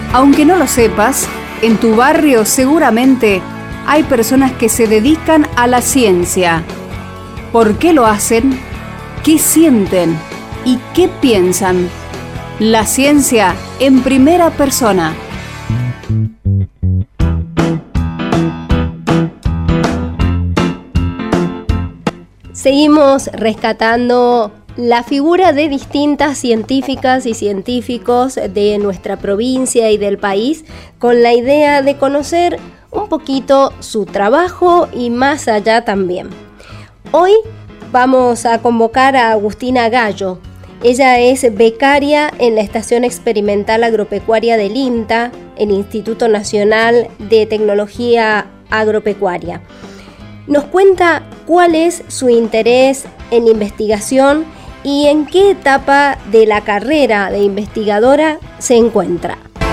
Aunque no lo sepas, en tu barrio seguramente hay personas que se dedican a la ciencia. ¿Por qué lo hacen? ¿Qué sienten? ¿Y qué piensan? La ciencia en primera persona. Seguimos rescatando la figura de distintas científicas y científicos de nuestra provincia y del país con la idea de conocer un poquito su trabajo y más allá también. Hoy vamos a convocar a Agustina Gallo. Ella es becaria en la Estación Experimental Agropecuaria del INTA, el Instituto Nacional de Tecnología Agropecuaria. Nos cuenta cuál es su interés en investigación y en qué etapa de la carrera de investigadora se encuentra.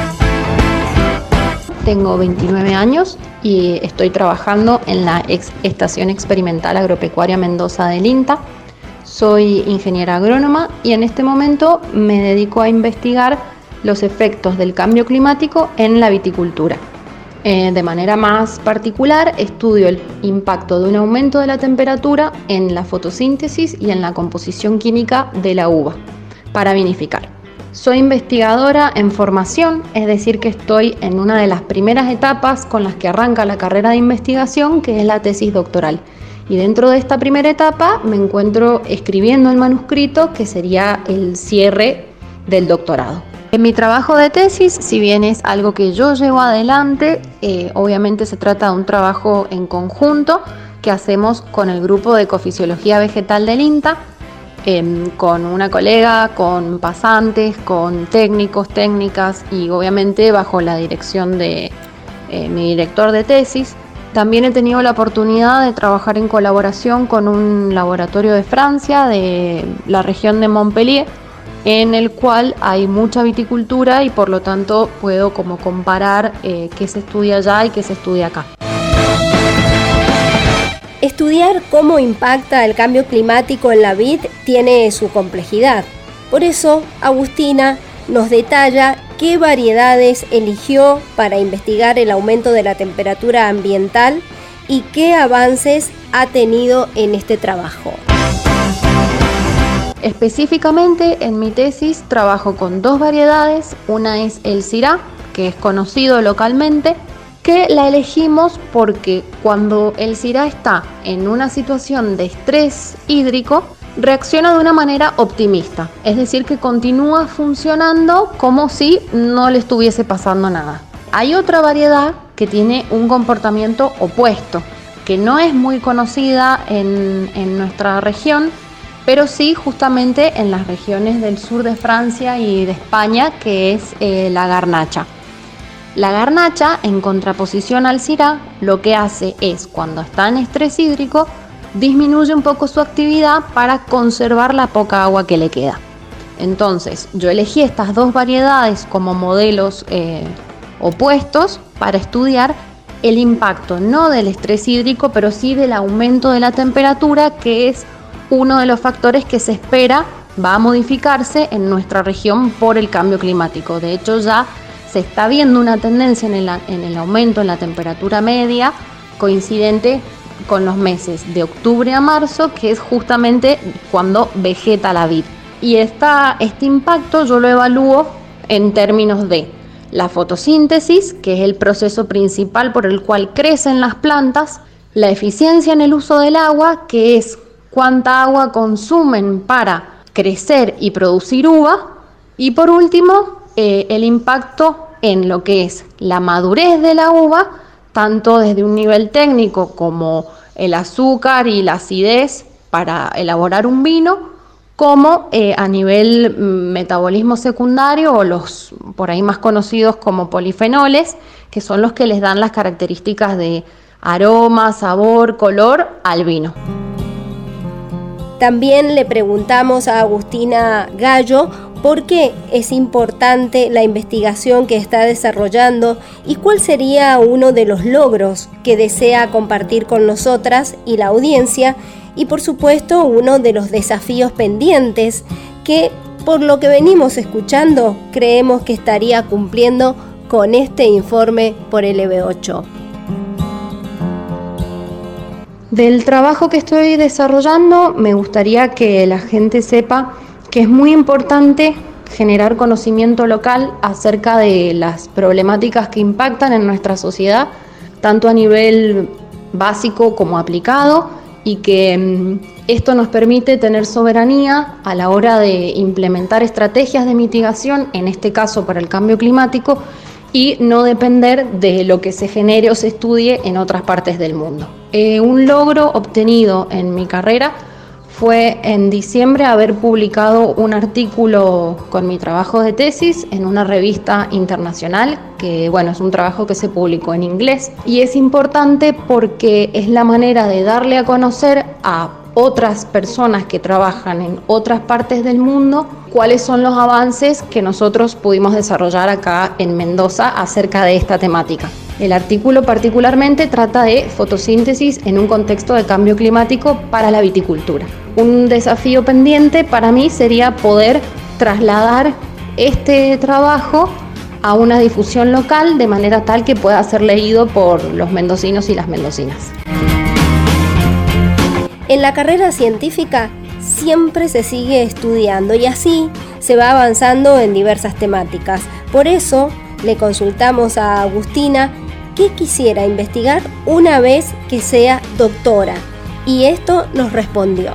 Tengo 29 años y estoy trabajando en la Estación Experimental Agropecuaria Mendoza del INTA. Soy ingeniera agrónoma y en este momento me dedico a investigar los efectos del cambio climático en la viticultura. De manera más particular, estudio el impacto de un aumento de la temperatura en la fotosíntesis y en la composición química de la uva para vinificar. Soy investigadora en formación, es decir, que estoy en una de las primeras etapas con las que arranca la carrera de investigación, que es la tesis doctoral. Y dentro de esta primera etapa me encuentro escribiendo el manuscrito, que sería el cierre del doctorado. En mi trabajo de tesis, si bien es algo que yo llevo adelante, obviamente se trata de un trabajo en conjunto que hacemos con el grupo de ecofisiología vegetal del INTA, con una colega, con pasantes, con técnicos, técnicas y obviamente bajo la dirección de mi director de tesis. También he tenido la oportunidad de trabajar en colaboración con un laboratorio de Francia, de la región de Montpellier, en el cual hay mucha viticultura y por lo tanto puedo como comparar qué se estudia allá y qué se estudia acá. Estudiar cómo impacta el cambio climático en la vid tiene su complejidad. Por eso, Agustina nos detalla qué variedades eligió para investigar el aumento de la temperatura ambiental y qué avances ha tenido en este trabajo. Específicamente en mi tesis trabajo con dos variedades. Una es el Syrah, que es conocido localmente, que la elegimos porque cuando el Syrah está en una situación de estrés hídrico, reacciona de una manera optimista, es decir, que continúa funcionando como si no le estuviese pasando nada. Hay otra variedad que tiene un comportamiento opuesto, que no es muy conocida en nuestra región, pero sí justamente en las regiones del sur de Francia y de España, que es la garnacha. La garnacha, en contraposición al Syrah, lo que hace es, cuando está en estrés hídrico, disminuye un poco su actividad para conservar la poca agua que le queda. Entonces, yo elegí estas dos variedades como modelos opuestos para estudiar el impacto no del estrés hídrico, pero sí del aumento de la temperatura, que es uno de los factores que se espera va a modificarse en nuestra región por el cambio climático. De hecho, ya se está viendo una tendencia en el aumento en la temperatura media coincidente con los meses de octubre a marzo, que es justamente cuando vegeta la vid. Y este impacto yo lo evalúo en términos de la fotosíntesis, que es el proceso principal por el cual crecen las plantas, la eficiencia en el uso del agua, que es cuánta agua consumen para crecer y producir uva, y por último el impacto en lo que es la madurez de la uva, tanto desde un nivel técnico como el azúcar y la acidez para elaborar un vino, como a nivel metabolismo secundario o los por ahí más conocidos como polifenoles, que son los que les dan las características de aroma, sabor, color al vino. También le preguntamos a Agustina Gallo por qué es importante la investigación que está desarrollando y cuál sería uno de los logros que desea compartir con nosotras y la audiencia, y por supuesto uno de los desafíos pendientes que, por lo que venimos escuchando, creemos que estaría cumpliendo con este informe por LB8. Del trabajo que estoy desarrollando, me gustaría que la gente sepa que es muy importante generar conocimiento local acerca de las problemáticas que impactan en nuestra sociedad, tanto a nivel básico como aplicado, y que esto nos permite tener soberanía a la hora de implementar estrategias de mitigación, en este caso para el cambio climático, y no depender de lo que se genere o se estudie en otras partes del mundo. Un logro obtenido en mi carrera fue en diciembre haber publicado un artículo con mi trabajo de tesis en una revista internacional, que bueno, es un trabajo que se publicó en inglés, y es importante porque es la manera de darle a conocer a otras personas que trabajan en otras partes del mundo cuáles son los avances que nosotros pudimos desarrollar acá en Mendoza acerca de esta temática. El artículo particularmente trata de fotosíntesis en un contexto de cambio climático para la viticultura. Un desafío pendiente para mí sería poder trasladar este trabajo a una difusión local de manera tal que pueda ser leído por los mendocinos y las mendocinas. En la carrera científica siempre se sigue estudiando y así se va avanzando en diversas temáticas. Por eso le consultamos a Agustina qué quisiera investigar una vez que sea doctora, y esto nos respondió.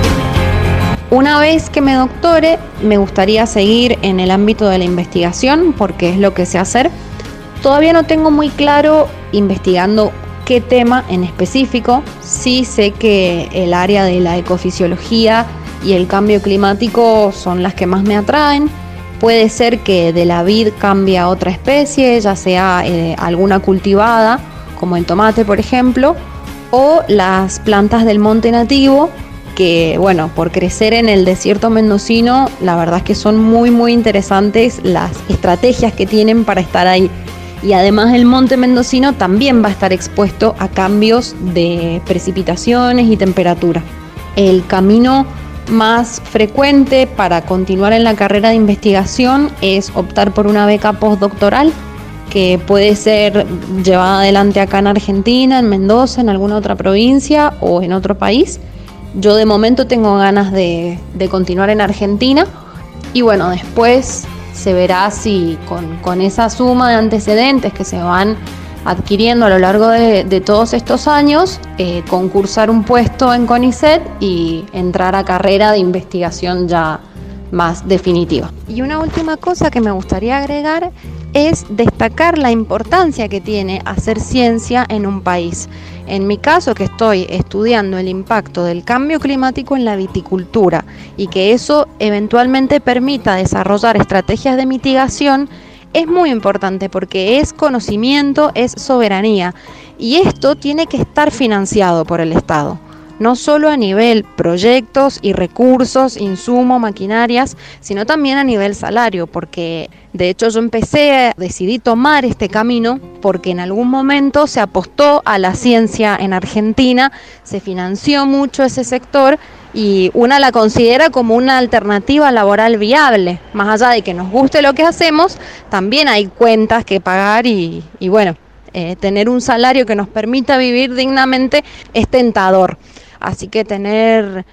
Una vez que me doctore, me gustaría seguir en el ámbito de la investigación, porque es lo que sé hacer. Todavía no tengo muy claro investigando qué tema en específico. Sí sé que el área de la ecofisiología y el cambio climático son las que más me atraen. Puede ser que de la vid cambie a otra especie, ya sea alguna cultivada, como el tomate, por ejemplo, o las plantas del monte nativo, que, bueno, por crecer en el desierto mendocino, la verdad es que son muy, muy interesantes las estrategias que tienen para estar ahí. Y además el monte mendocino también va a estar expuesto a cambios de precipitaciones y temperatura. El camino más frecuente para continuar en la carrera de investigación es optar por una beca postdoctoral, que puede ser llevada adelante acá en Argentina, en Mendoza, en alguna otra provincia o en otro país. Yo de momento tengo ganas de continuar en Argentina, y bueno, después se verá si con esa suma de antecedentes que se van adquiriendo a lo largo de todos estos años, concursar un puesto en CONICET y entrar a carrera de investigación ya más definitiva. Y una última cosa que me gustaría agregar es destacar la importancia que tiene hacer ciencia en un país. En mi caso, que estoy estudiando el impacto del cambio climático en la viticultura y que eso eventualmente permita desarrollar estrategias de mitigación, es muy importante porque es conocimiento, es soberanía, y esto tiene que estar financiado por el Estado. No solo a nivel proyectos y recursos, insumos, maquinarias, sino también a nivel salario, porque de hecho yo decidí tomar este camino porque en algún momento se apostó a la ciencia en Argentina, se financió mucho ese sector y una la considera como una alternativa laboral viable. Más allá de que nos guste lo que hacemos, también hay cuentas que pagar y bueno, tener un salario que nos permita vivir dignamente es tentador. Así que tener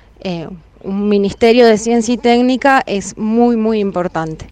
un Ministerio de Ciencia y Técnica es muy, muy importante.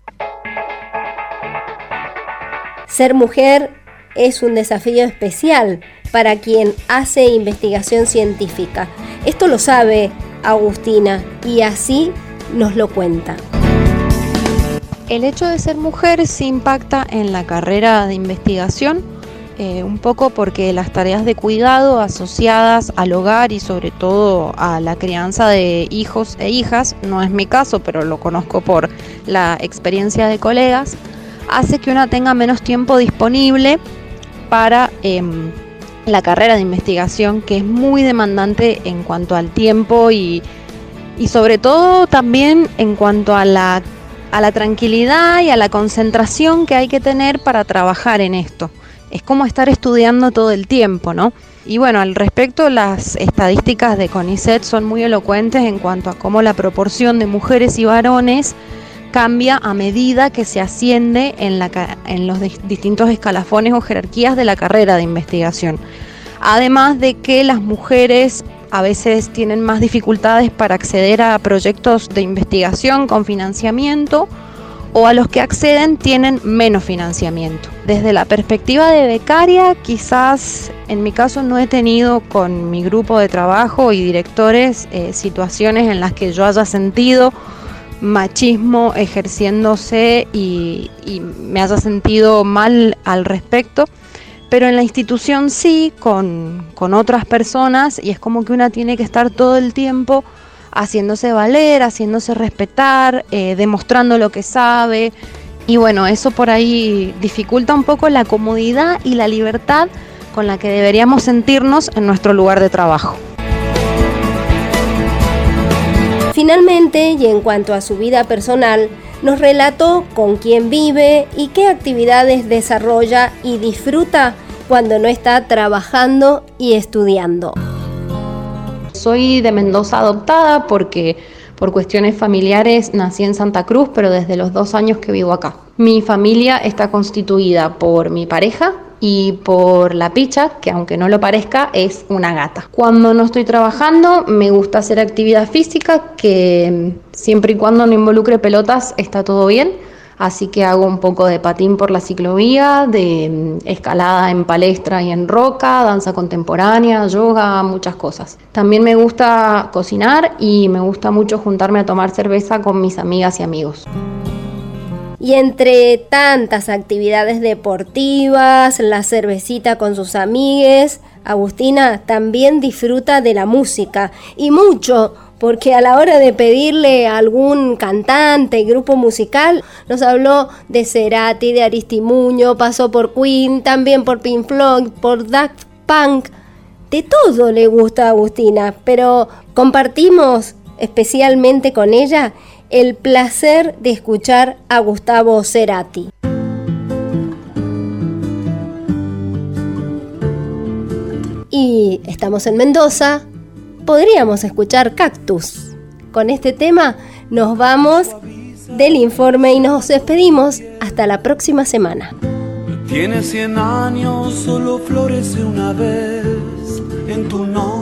Ser mujer es un desafío especial para quien hace investigación científica. Esto lo sabe Agustina y así nos lo cuenta. El hecho de ser mujer sí impacta en la carrera de investigación, un poco porque las tareas de cuidado asociadas al hogar y sobre todo a la crianza de hijos e hijas, no es mi caso, pero lo conozco por la experiencia de colegas, hace que una tenga menos tiempo disponible para la carrera de investigación, que es muy demandante en cuanto al tiempo y sobre todo también en cuanto a la tranquilidad y a la concentración que hay que tener para trabajar en esto. Es como estar estudiando todo el tiempo, ¿no? Y bueno, al respecto, las estadísticas de CONICET son muy elocuentes en cuanto a cómo la proporción de mujeres y varones cambia a medida que se asciende en los distintos escalafones o jerarquías de la carrera de investigación. Además de que las mujeres a veces tienen más dificultades para acceder a proyectos de investigación con financiamiento, o a los que acceden tienen menos financiamiento. Desde la perspectiva de becaria, quizás en mi caso no he tenido con mi grupo de trabajo y directores situaciones en las que yo haya sentido machismo ejerciéndose y me haya sentido mal al respecto, pero en la institución sí, con otras personas, y es como que una tiene que estar todo el tiempo haciéndose valer, haciéndose respetar, demostrando lo que sabe, y bueno, eso por ahí dificulta un poco la comodidad y la libertad con la que deberíamos sentirnos en nuestro lugar de trabajo. Finalmente, y en cuanto a su vida personal, nos relató con quién vive y qué actividades desarrolla y disfruta cuando no está trabajando y estudiando. Soy de Mendoza adoptada porque por cuestiones familiares nací en Santa Cruz, pero desde los 2 años que vivo acá. Mi familia está constituida por mi pareja y por la Picha, que aunque no lo parezca, es una gata. Cuando no estoy trabajando, me gusta hacer actividad física, que siempre y cuando no involucre pelotas está todo bien. Así que hago un poco de patín por la ciclovía, de escalada en palestra y en roca, danza contemporánea, yoga, muchas cosas. También me gusta cocinar y me gusta mucho juntarme a tomar cerveza con mis amigas y amigos. Y entre tantas actividades deportivas, la cervecita con sus amigues, Agustina también disfruta de la música, y mucho, porque a la hora de pedirle a algún cantante, grupo musical, nos habló de Cerati, de Aristimuño, pasó por Queen, también por Pink Floyd, por Daft Punk. De todo le gusta a Agustina, pero compartimos especialmente con ella el placer de escuchar a Gustavo Cerati. Y estamos en Mendoza, podríamos escuchar Cactus. Con este tema nos vamos del informe y nos despedimos hasta la próxima semana. Tiene 100 años, solo florece una vez en tu nombre.